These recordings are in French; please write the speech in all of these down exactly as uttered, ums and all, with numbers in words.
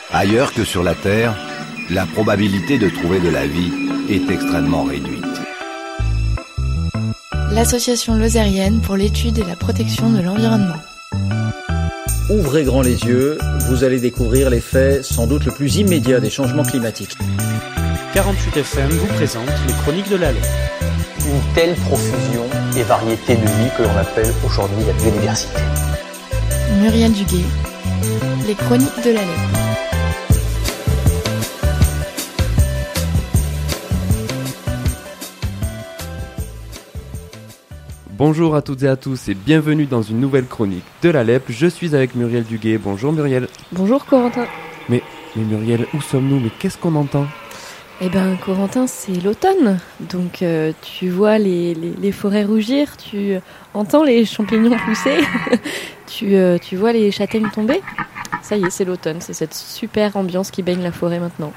Ailleurs que sur la Terre, la probabilité de trouver de la vie est extrêmement réduite. L'Association lozérienne pour l'étude et la protection de l'environnement. Ouvrez grand les yeux, vous allez découvrir l'effet sans doute le plus immédiat des changements climatiques. quarante-huit F M vous présente les Chroniques de la Lait. Une telle profusion et variété de vie que l'on appelle aujourd'hui la biodiversité. Muriel Duguay, les Chroniques de la Lait. Bonjour à toutes et à tous et bienvenue dans une nouvelle chronique de la L E P. Je suis avec Muriel Duguay. Bonjour Muriel. Bonjour Corentin. Mais, mais Muriel, où sommes-nous? Mais qu'est-ce qu'on entend? Eh ben Corentin, c'est l'automne. Donc euh, tu vois les, les, les forêts rougir, tu entends les champignons pousser, tu, euh, tu vois les châtaignes tomber. Ça y est, c'est l'automne. C'est cette super ambiance qui baigne la forêt maintenant.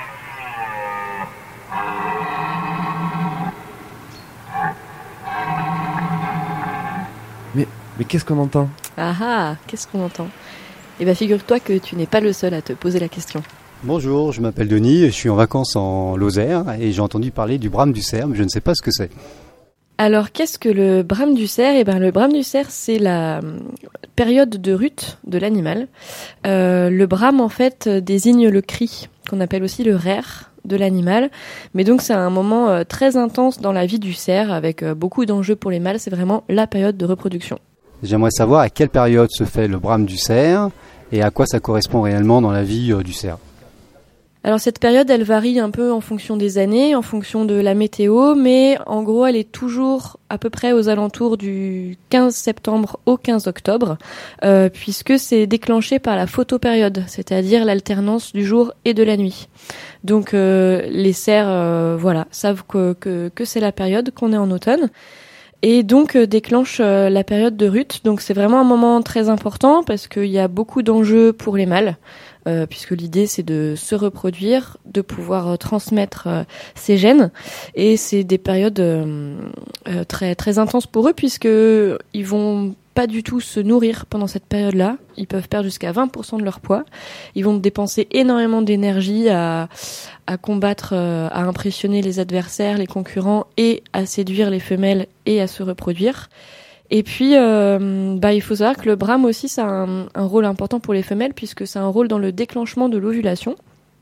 Mais, mais qu'est-ce qu'on entend? Ah ah, qu'est-ce qu'on entend? Eh bien, figure-toi que tu n'es pas le seul à te poser la question. Bonjour, je m'appelle Denis, je suis en vacances en Lozère et j'ai entendu parler du brame du cerf, mais je ne sais pas ce que c'est. Alors, qu'est-ce que le brame du cerf? Eh bien, le brame du cerf, c'est la période de rut de l'animal. Euh, le brame, en fait, désigne le cri, qu'on appelle aussi le raire de l'animal. Mais donc, c'est un moment euh, très intense dans la vie du cerf, avec euh, beaucoup d'enjeux pour les mâles. C'est vraiment la période de reproduction. J'aimerais savoir à quelle période se fait le brame du cerf et à quoi ça correspond réellement dans la vie euh, du cerf. Alors cette période, elle varie un peu en fonction des années, en fonction de la météo, mais en gros, elle est toujours à peu près aux alentours du quinze septembre au quinze octobre, euh, puisque c'est déclenché par la photopériode, c'est-à-dire l'alternance du jour et de la nuit. Donc euh, les cerfs, euh, voilà, savent que, que, que c'est la période, qu'on est en automne. Et donc euh, déclenche euh, la période de rut. Donc c'est vraiment un moment très important parce qu'il y a beaucoup d'enjeux pour les mâles, euh, puisque l'idée c'est de se reproduire, de pouvoir euh, transmettre euh, ses gènes. Et c'est des périodes euh, euh, très très intenses pour eux puisque ils vont pas du tout se nourrir pendant cette période-là. Ils peuvent perdre jusqu'à vingt pour cent de leur poids. Ils vont dépenser énormément d'énergie à, à combattre, euh, à impressionner les adversaires, les concurrents et à séduire les femelles et à se reproduire. Et puis, euh, bah, il faut savoir que le brame aussi, ça a un, un rôle important pour les femelles puisque c'est un rôle dans le déclenchement de l'ovulation.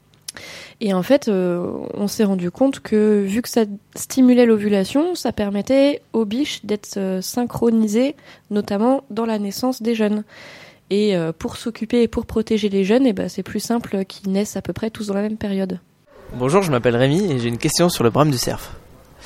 Et en fait, euh, on s'est rendu compte que vu que ça stimulait l'ovulation, ça permettait aux biches d'être euh, synchronisées, notamment dans la naissance des jeunes. Et euh, pour s'occuper et pour protéger les jeunes, eh ben, c'est plus simple qu'ils naissent à peu près tous dans la même période. Bonjour, je m'appelle Rémi et j'ai une question sur le brame du cerf.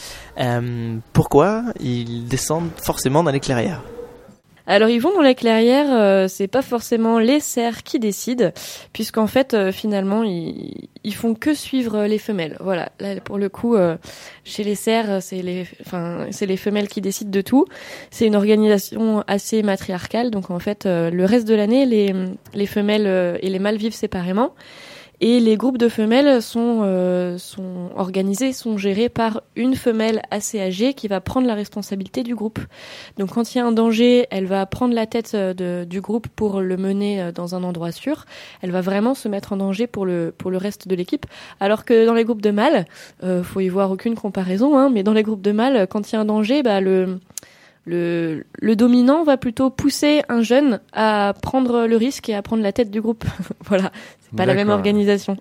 Euh, pourquoi ils descendent forcément dans les clairières ? Alors ils vont dans les clairières, euh, c'est pas forcément les cerfs qui décident, puisqu'en fait euh, finalement ils, ils font que suivre les femelles. Voilà, là pour le coup euh, chez les cerfs c'est les, enfin c'est les femelles qui décident de tout. C'est une organisation assez matriarcale, donc en fait euh, le reste de l'année les les femelles euh, et les mâles vivent séparément. Et les groupes de femelles sont, euh, sont organisés, sont gérés par une femelle assez âgée qui va prendre la responsabilité du groupe. Donc quand il y a un danger, elle va prendre la tête de, du groupe pour le mener dans un endroit sûr. Elle va vraiment se mettre en danger pour le, pour le reste de l'équipe. Alors que dans les groupes de mâles, euh, faut y voir aucune comparaison, hein, mais dans les groupes de mâles, quand il y a un danger, bah le... Le, le dominant va plutôt pousser un jeune à prendre le risque et à prendre la tête du groupe. Voilà, c'est pas D'accord. La même organisation.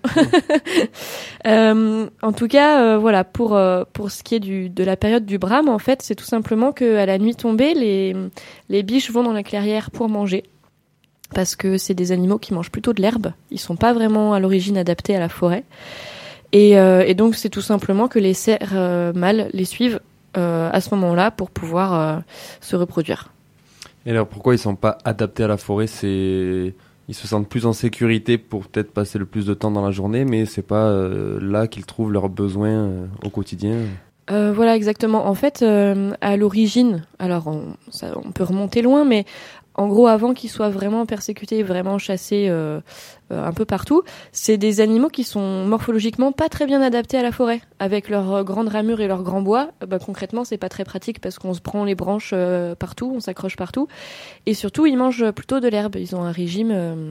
euh, en tout cas, euh, voilà, pour euh, pour ce qui est du de la période du brame, en fait, c'est tout simplement que à la nuit tombée, les les biches vont dans la clairière pour manger. Parce que c'est des animaux qui mangent plutôt de l'herbe. Ils sont pas vraiment à l'origine adaptés à la forêt. Et, euh, et donc c'est tout simplement que les cerfs euh, mâles les suivent Euh, à ce moment-là pour pouvoir euh, se reproduire. Et alors pourquoi ils sont pas adaptés à la forêt? C'est ils se sentent plus en sécurité pour peut-être passer le plus de temps dans la journée, mais c'est pas euh, là qu'ils trouvent leurs besoins euh, au quotidien. Euh, voilà, exactement. En fait, euh, à l'origine, alors on, ça, on peut remonter loin, mais en gros, avant qu'ils soient vraiment persécutés, vraiment chassés euh, euh, un peu partout, c'est des animaux qui sont morphologiquement pas très bien adaptés à la forêt. Avec leurs euh, grandes ramures et leurs grands bois, euh, bah, concrètement, c'est pas très pratique parce qu'on se prend les branches euh, partout, on s'accroche partout. Et surtout, ils mangent plutôt de l'herbe. Ils ont un régime... Euh,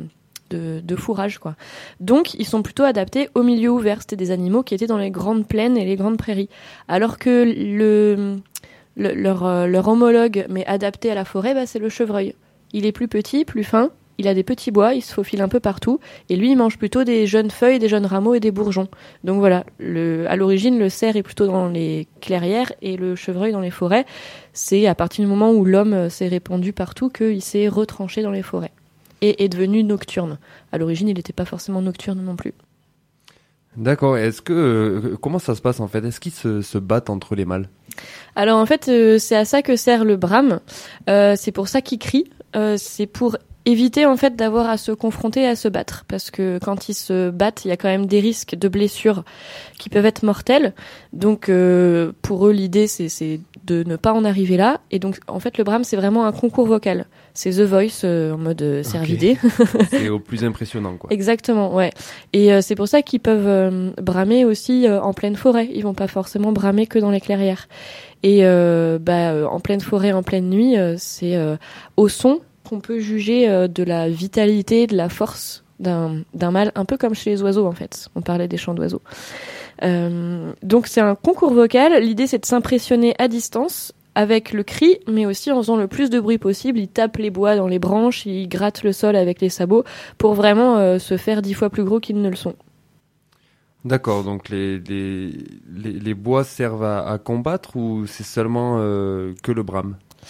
de, de fourrage, quoi. Donc, ils sont plutôt adaptés au milieu ouvert. C'était des animaux qui étaient dans les grandes plaines et les grandes prairies. Alors que le, le leur, euh, leur homologue, mais adapté à la forêt, bah, c'est le chevreuil. Il est plus petit, plus fin. Il a des petits bois, il se faufile un peu partout, et lui, il mange plutôt des jeunes feuilles, des jeunes rameaux et des bourgeons. Donc voilà, le, à l'origine, le cerf est plutôt dans les clairières et le chevreuil dans les forêts. C'est à partir du moment où l'homme s'est répandu partout qu'il s'est retranché dans les forêts et est devenu nocturne. À l'origine, il n'était pas forcément nocturne non plus. D'accord. Est-ce que euh, comment ça se passe en fait? Est-ce qu'ils se, se battent entre les mâles? Alors en fait, euh, c'est à ça que sert le brame. Euh, c'est pour ça qu'il crie. Euh, c'est pour éviter en fait d'avoir à se confronter et à se battre, parce que quand ils se battent, il y a quand même des risques de blessures qui peuvent être mortels. Donc euh, pour eux, l'idée c'est, c'est de ne pas en arriver là. Et donc en fait, le brame c'est vraiment un concours vocal. C'est The Voice euh, en mode euh, cervidé. Okay. C'est au plus impressionnant, quoi. Exactement, ouais. Et euh, c'est pour ça qu'ils peuvent euh, bramer aussi euh, en pleine forêt. Ils vont pas forcément bramer que dans les clairières. Et euh, bah euh, en pleine forêt, en pleine nuit, euh, c'est euh, au son qu'on peut juger euh, de la vitalité, de la force d'un, d'un mâle, un peu comme chez les oiseaux en fait. On parlait des chants d'oiseaux. Euh, donc c'est un concours vocal. L'idée c'est de s'impressionner à distance avec le cri, mais aussi en faisant le plus de bruit possible. Ils tapent les bois dans les branches, ils grattent le sol avec les sabots pour vraiment euh, se faire dix fois plus gros qu'ils ne le sont. D'accord, donc les, les, les, les bois servent à, à combattre ou c'est seulement euh, que le brame?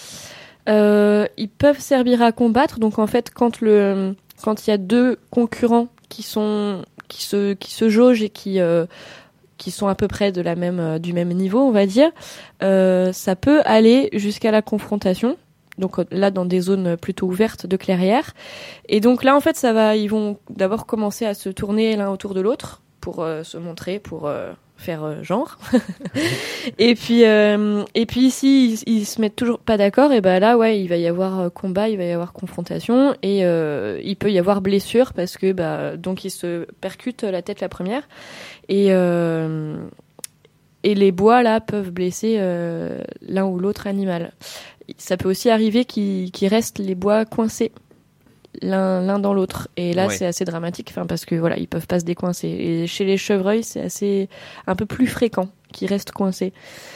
Euh, ils peuvent servir à combattre. Donc en fait, quand le quand il y a deux concurrents qui sont qui se qui se jaugent et qui euh, qui sont à peu près de la même euh, du même niveau, on va dire, euh, ça peut aller jusqu'à la confrontation. Donc là, dans des zones plutôt ouvertes de clairières. Et donc là, en fait, ça va. Ils vont d'abord commencer à se tourner l'un autour de l'autre pour euh, se montrer, pour euh, faire euh, genre. et puis euh, et puis si ils, ils se mettent toujours pas d'accord, et ben là ouais, il va y avoir euh, combat, il va y avoir confrontation et euh, il peut y avoir blessure parce que bah donc ils se percutent la tête la première et euh, et les bois là peuvent blesser euh, l'un ou l'autre animal. Ça peut aussi arriver qu'ils qu'ils restent les bois coincés l'un l'un dans l'autre, et là ouais. C'est assez dramatique, enfin parce que voilà, ils peuvent pas se décoincer, et chez les chevreuils c'est assez un peu plus fréquent qu'ils restent coincés.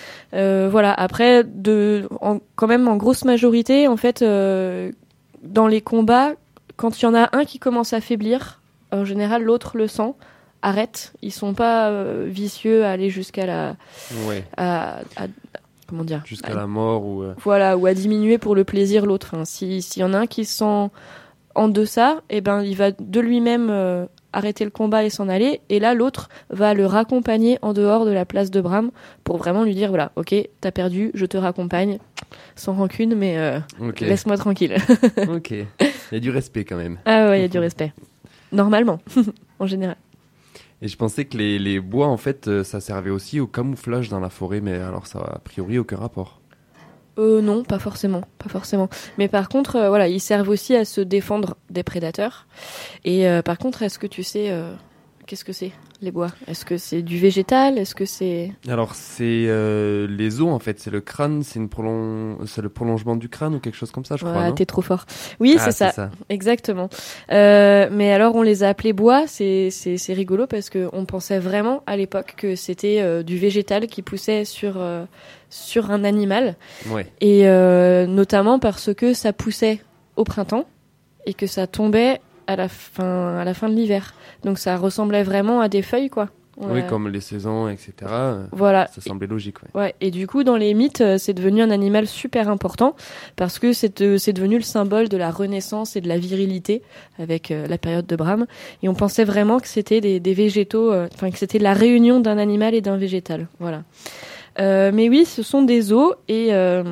Euh, voilà, après de en, quand même en grosse majorité en fait euh, dans les combats, quand il y en a un qui commence à faiblir, en général l'autre le sent, arrête, ils sont pas euh, vicieux à aller jusqu'à la ouais. à, à comment dire, jusqu'à à, la mort ou euh... voilà, ou à diminuer pour le plaisir l'autre. Enfin, si s'il y en a un qui se sent en deçà, eh ben il va de lui-même euh, arrêter le combat et s'en aller, et là l'autre va le raccompagner en dehors de la place de Bram pour vraiment lui dire voilà, ok, t'as perdu, je te raccompagne sans rancune, mais euh, okay. Laisse-moi tranquille. Ok, il y a du respect quand même. Ah ouais, il y a du respect, normalement, en général. Et je pensais que les, les bois en fait ça servait aussi au camouflage dans la forêt, mais alors ça a a priori aucun rapport. Euh, non, pas forcément, pas forcément. Mais par contre, euh, voilà, ils servent aussi à se défendre des prédateurs. Et euh, par contre, est-ce que tu sais, euh, qu'est-ce que c'est, les bois? Est-ce que c'est du végétal? Est-ce que c'est... Alors, c'est euh, les os, en fait. C'est le crâne, c'est, une prolong... c'est le prolongement du crâne ou quelque chose comme ça, je crois, ah, non? T'es trop fort. Oui, ah, c'est, c'est ça. ça. Exactement. Euh, mais alors, on les a appelés bois. C'est, c'est, c'est rigolo parce qu'on pensait vraiment, à l'époque, que c'était euh, du végétal qui poussait sur... Euh, sur un animal, ouais. Et euh, notamment parce que ça poussait au printemps et que ça tombait à la fin, à la fin de l'hiver. Donc ça ressemblait vraiment à des feuilles, quoi. On oui, a... comme les saisons, et cetera. Voilà. Ça semblait logique, ouais. Ouais. Et du coup, dans les mythes, c'est devenu un animal super important parce que c'est, euh, c'est devenu le symbole de la renaissance et de la virilité avec euh, la période de Bram. Et on pensait vraiment que c'était des, des végétaux, enfin euh, que c'était la réunion d'un animal et d'un végétal. Voilà. Euh, mais oui, ce sont des os et, euh,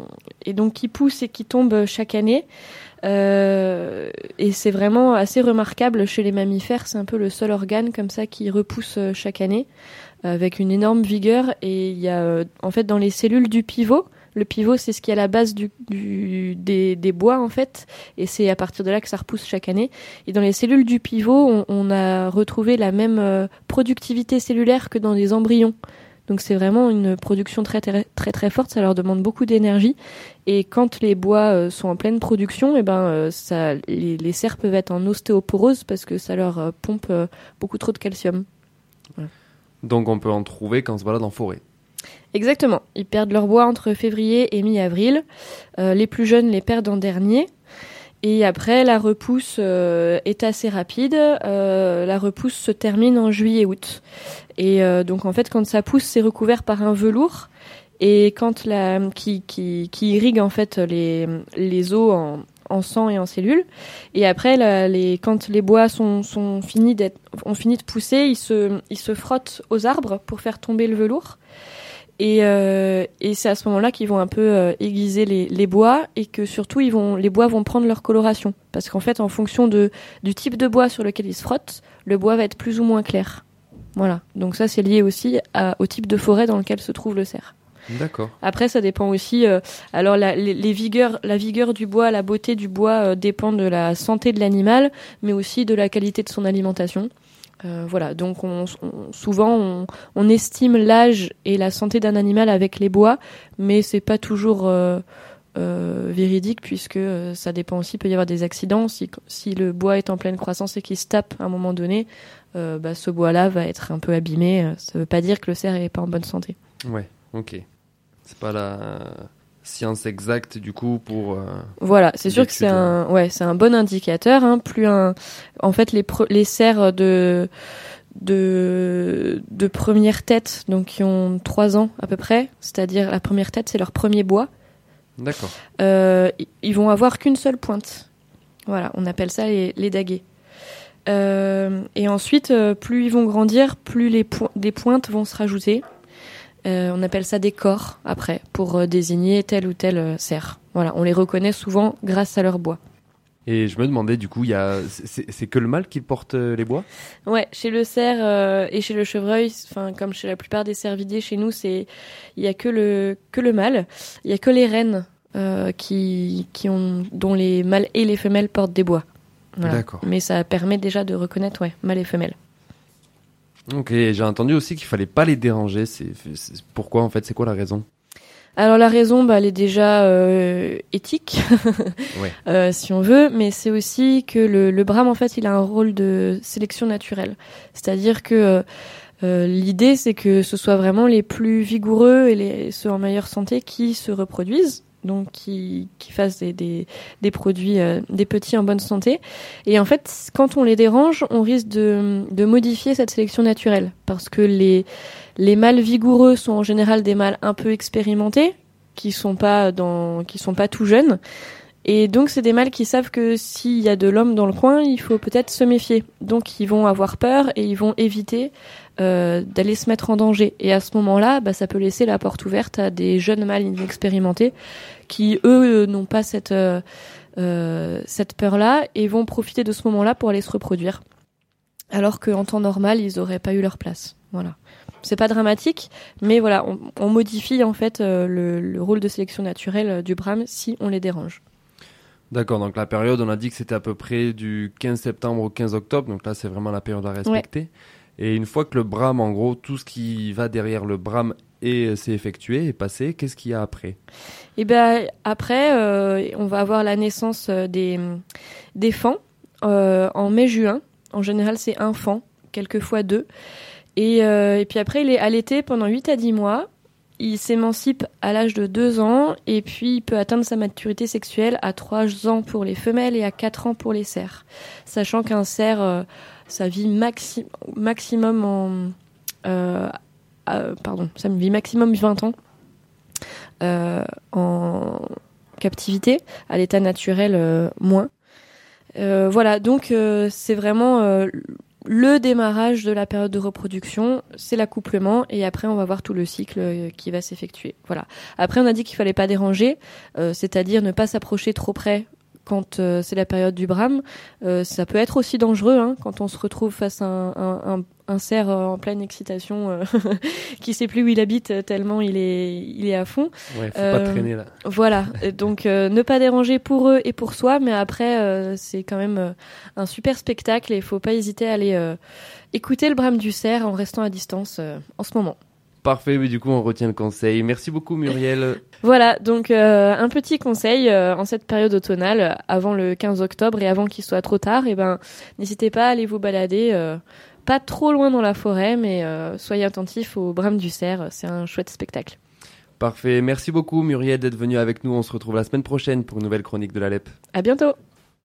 et donc qui poussent et qui tombent chaque année. Euh, et c'est vraiment assez remarquable chez les mammifères. C'est un peu le seul organe comme ça qui repousse chaque année avec une énorme vigueur. Et il y a euh, en fait dans les cellules du pivot. Le pivot, c'est ce qui est à la base du, du, des, des bois, en fait, et c'est à partir de là que ça repousse chaque année. Et dans les cellules du pivot, on, on a retrouvé la même euh, productivité cellulaire que dans les embryons. Donc c'est vraiment une production très très très, très forte, ça leur demande beaucoup d'énergie. Et quand les bois euh, sont en pleine production, eh ben, euh, ça, les, les cerfs peuvent être en ostéoporose parce que ça leur euh, pompe euh, beaucoup trop de calcium. Voilà. Donc on peut en trouver quand on se balade en forêt. Exactement, ils perdent leur bois entre février et mi-avril. Euh, les plus jeunes les perdent en dernier. Et après, la repousse euh, est assez rapide. Euh, la repousse se termine en juillet-août. Et euh, donc, en fait, quand ça pousse, c'est recouvert par un velours et quand la qui qui qui irrigue en fait les les os en en sang et en cellules. Et après, la, les quand les bois sont sont finis d'être ont fini de pousser, ils se ils se frottent aux arbres pour faire tomber le velours. Et, euh, et c'est à ce moment-là qu'ils vont un peu euh, aiguiser les, les bois et que surtout ils vont, les bois vont prendre leur coloration. Parce qu'en fait, en fonction de, du type de bois sur lequel ils se frottent, le bois va être plus ou moins clair. Voilà. Donc ça, c'est lié aussi à, au type de forêt dans lequel se trouve le cerf. D'accord. Après, ça dépend aussi. Euh, alors, la, les, les vigueurs, la vigueur du bois, la beauté du bois euh, dépend de la santé de l'animal, mais aussi de la qualité de son alimentation. Euh, voilà, donc on, on, souvent on, on estime l'âge et la santé d'un animal avec les bois, mais c'est pas toujours euh, euh, véridique puisque euh, ça dépend aussi, il peut y avoir des accidents. Si, si le bois est en pleine croissance et qu'il se tape à un moment donné, euh, bah, ce bois-là va être un peu abîmé. Ça veut pas dire que le cerf est pas en bonne santé. Ouais, ok. C'est pas la science exacte du coup pour euh, voilà, c'est sûr que c'est un ouais c'est un bon indicateur, hein. Plus un en fait les pre, les cerfs de de de première tête, donc qui ont trois ans à peu près, c'est-à-dire la première tête c'est leur premier bois. D'accord. Euh, ils vont avoir qu'une seule pointe. Voilà, on appelle ça les les daguets. Euh, et ensuite euh, plus ils vont grandir, plus les po- des pointes vont se rajouter. Euh, on appelle ça des corps après pour euh, désigner tel ou tel euh, cerf. Voilà, on les reconnaît souvent grâce à leur bois. Et je me demandais du coup, il y a c'est, c'est que le mâle qui porte euh, les bois ? Ouais, chez le cerf euh, et chez le chevreuil, enfin comme chez la plupart des cervidiers chez nous, c'est il y a que le que le mâle, il y a que les reines euh, qui qui ont dont les mâles et les femelles portent des bois. Voilà. D'accord. Mais ça permet déjà de reconnaître ouais, mâle et femelle. Ok, j'ai entendu aussi qu'il fallait pas les déranger. C'est, c'est pourquoi en fait, c'est quoi la raison ? Alors la raison, bah, elle est déjà euh, éthique, ouais. euh, si on veut, mais c'est aussi que le, le brame en fait, il a un rôle de sélection naturelle. C'est-à-dire que euh, l'idée, c'est que ce soit vraiment les plus vigoureux et les, ceux en meilleure santé qui se reproduisent. Donc qui, qui fassent des, des, des produits, euh, des petits en bonne santé. Et en fait, quand on les dérange, on risque de, de modifier cette sélection naturelle. Parce que les, les mâles vigoureux sont en général des mâles un peu expérimentés, qui sont pas dans, qui sont pas tout jeunes. Et donc, c'est des mâles qui savent que s'il y a de l'homme dans le coin, il faut peut-être se méfier. Donc, ils vont avoir peur et ils vont éviter euh, d'aller se mettre en danger. Et à ce moment-là, bah, ça peut laisser la porte ouverte à des jeunes mâles inexpérimentés qui, eux, n'ont pas cette, euh, euh, cette peur-là et vont profiter de ce moment-là pour aller se reproduire. Alors qu'en temps normal, ils n'auraient pas eu leur place. Voilà. C'est pas dramatique, mais voilà, on, on modifie en fait euh, le, le rôle de sélection naturelle du brame si on les dérange. D'accord, donc la période, on a dit que c'était à peu près du quinze septembre au quinze octobre, donc là c'est vraiment la période à respecter. Ouais. Et une fois que le brame, en gros, tout ce qui va derrière le brame et s'est effectué, est passé, qu'est-ce qu'il y a après ? Et ben après, euh, on va avoir la naissance des, des faons euh, en mai-juin. En général, c'est un faon, quelquefois deux. Et, euh, et puis après, il est allaité pendant huit à dix mois. Il s'émancipe à l'âge de deux ans et puis il peut atteindre sa maturité sexuelle à trois ans pour les femelles et à quatre ans pour les cerfs. Sachant qu'un cerf, euh, ça vit maxi- maximum en... Euh, euh, pardon, ça vit maximum vingt ans euh, en captivité, à l'état naturel euh, moins. Euh, voilà, donc euh, c'est vraiment... Euh, Le démarrage de la période de reproduction, c'est l'accouplement et après on va voir tout le cycle euh, qui va s'effectuer. Voilà. Après on a dit qu'il fallait pas déranger, euh, c'est-à-dire ne pas s'approcher trop près quand euh, c'est la période du brame. Euh, ça peut être aussi dangereux hein, quand on se retrouve face à un, un, un, un cerf euh, en pleine excitation euh, qui sait plus où il habite tellement il est il est à fond. Ouais, faut euh, pas traîner là. Voilà, donc euh, ne pas déranger pour eux et pour soi, mais après euh, c'est quand même euh, un super spectacle et il faut pas hésiter à aller euh, écouter le brame du cerf en restant à distance euh, en ce moment. Parfait, mais du coup on retient le conseil. Merci beaucoup Muriel. Voilà, donc euh, un petit conseil euh, en cette période automnale, avant le quinze octobre et avant qu'il soit trop tard, et ben n'hésitez pas à aller vous balader, euh, pas trop loin dans la forêt, mais euh, soyez attentifs au brame du cerf, c'est un chouette spectacle. Parfait, merci beaucoup Muriel d'être venue avec nous. On se retrouve la semaine prochaine pour une nouvelle chronique de la L E P. À bientôt.